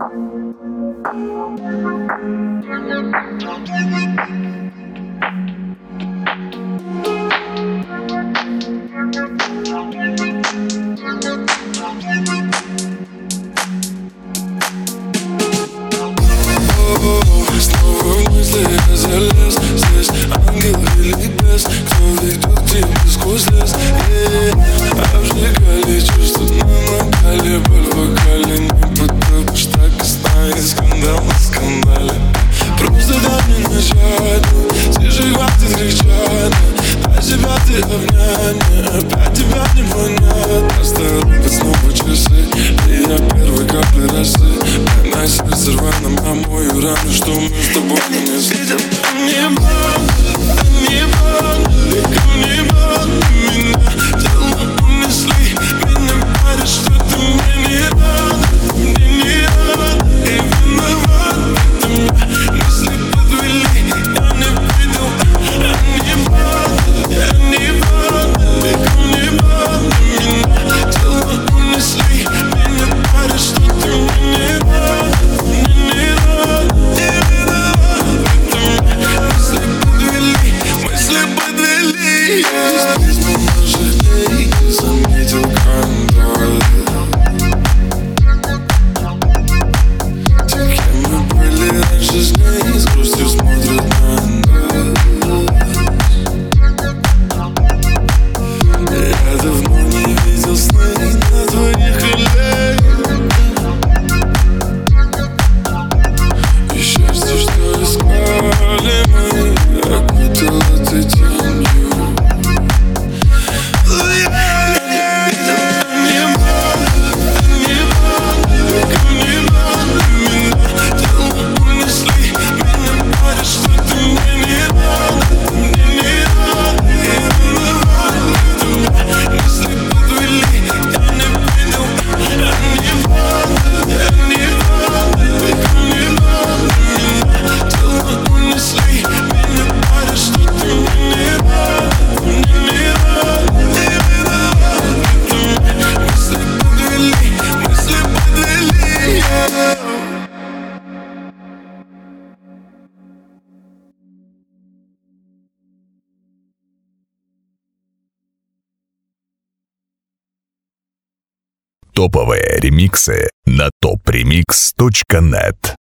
Снова в мысли я залез. Здесь ангел или бес, кто ведет к тебе сквозь лес. Обжигали чувства на накале, боль в вокале. Не потопишь, так и станет скандал на скандале. Просто дай мне начать, тише хватит кричать. Дай себя ты обнять, опять тебя не понять. Оставил снова часы, и я первой каплей росы. На сердце рваном омою раны, что мы с тобой нанесли. Не банали, ко мне банали меня. Тело унесли, меня паришь, что ты мне не рада. Мне не рада, и виноват это меня. Мысли подвели, я не видел. Они банали, ко мне банали меня. Тело унесли, меня паришь, что ты мне не рада. Здесь меня жалей, заметил контроль. Те, кем мы были раньше с ней, с грустью смотрят на нас. Я давно не видел сны на твоих аллеях. И счастье, что искали мы, окутало ты тенью. Топовые ремиксы на topremix.net.